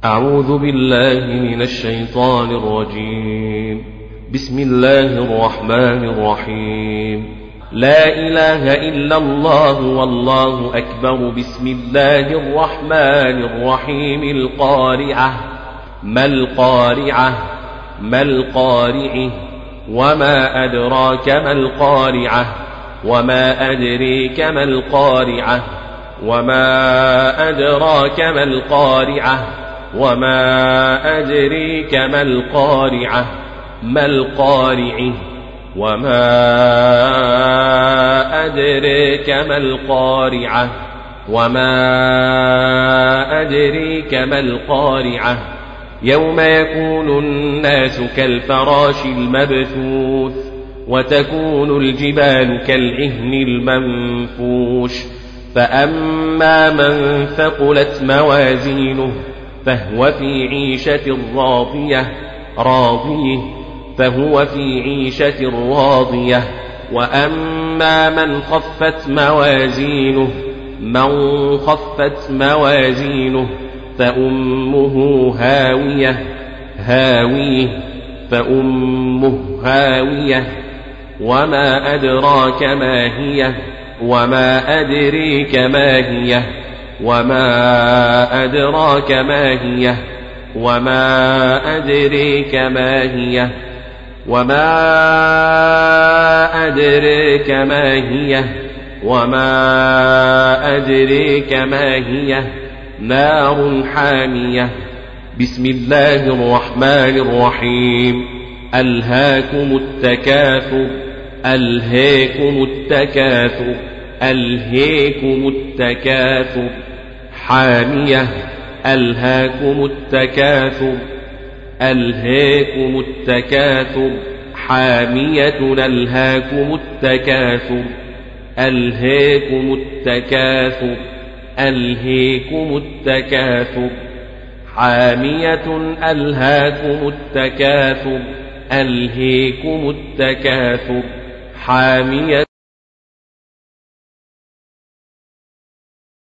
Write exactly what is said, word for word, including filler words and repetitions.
أعوذ بالله من الشيطان الرجيم. بسم الله الرحمن الرحيم. لا إله إلا الله والله أكبر. بسم الله الرحمن الرحيم. القارعة. ما القارعة؟ ما القارعة؟ وما أدراك ما القارعة؟ وما أدريك ما القارعة؟ وما أدراك ما القارعة؟ وما أدريك ما القارعة؟ ما القارعة؟ وما أدريك ما القارعة؟ وما أدريك ما القارعة؟ يوم يكون الناس كالفراش المبثوث وتكون الجبال كالعهن المنفوش. فأما من ثقلت موازينه فهو في عيشة راضية راضية فهو في عيشة راضية. وأما من خفت موازينه من خفت موازينه فأمه هاوية هاوية فأمه هاوية. وما أدراك ما هي؟ وما أدريك ما هي؟ وما أدراك ما هي؟ وما أدريك ما هي؟ وما أدريك ما هي؟ وما أدريك ما هي؟ نار حامية. بسم الله الرحمن الرحيم. ألهاكم التكاثر. ألهاكم التكاثر. ألهاكم التكاثر. حامية. ألهاكم التكاثر. ألهاكم التكاثر. حامية. ألهاكم التكاثر. ألهاكم التكاثر. ألهاكم التكاثر. حامية. ألهاكم التكاثر. ألهاكم التكاثر. حامية.